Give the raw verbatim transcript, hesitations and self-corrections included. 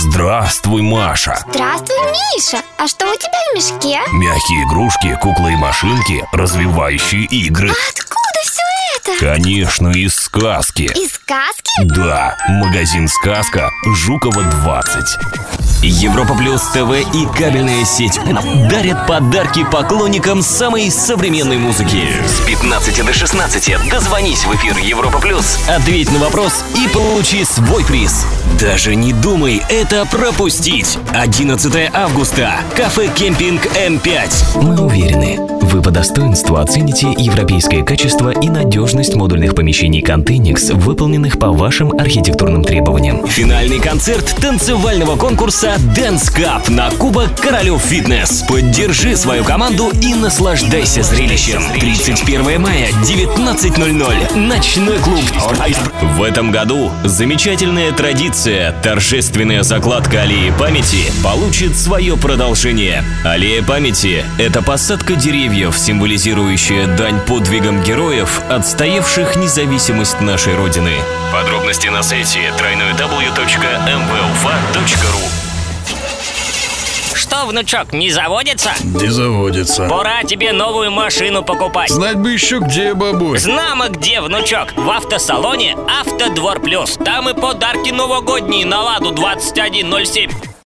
Здравствуй, Маша. Здравствуй, Миша. А что у тебя в мешке? Мягкие игрушки, куклы и машинки, развивающие игры. Откуда все это? Конечно, из сказки. Из сказки? Да, магазин «Сказка», Жукова двадцать. Европа Плюс ТВ и кабельная сеть дарят подарки поклонникам самой современной музыки. С пятнадцати до шестнадцати дозвонись в эфир Европа Плюс, ответь на вопрос и получи свой приз. Даже не думай это пропустить. одиннадцатого августа. Кафе «Кемпинг Эм пять». Мы уверены, вы по достоинству оцените европейское качество и надежность модульных помещений «Контейникс», выполненных по вашим архитектурным требованиям. Финальный концерт танцевального конкурса Dance Cup на Кубок Королев Фитнес. Поддержи свою команду и наслаждайся зрелищем. тридцать первого мая, девятнадцать ноль ноль. Ночной клуб. В этом году замечательная традиция. Торжественная закладка аллеи памяти получит свое продолжение. Аллея памяти — это посадка деревьев, символизирующая дань подвигам героев, отстоявших независимость нашей Родины. Подробности на сайте дабл ю дабл ю дабл ю точка эм вэ уфа точка ру. Что, внучок, не заводится? Не заводится. Пора тебе новую машину покупать. Знать бы еще где, бабуль. Знамо где, внучок. В автосалоне «Автодвор Плюс». Там и подарки новогодние на «Ладу» двадцать один ноль семь.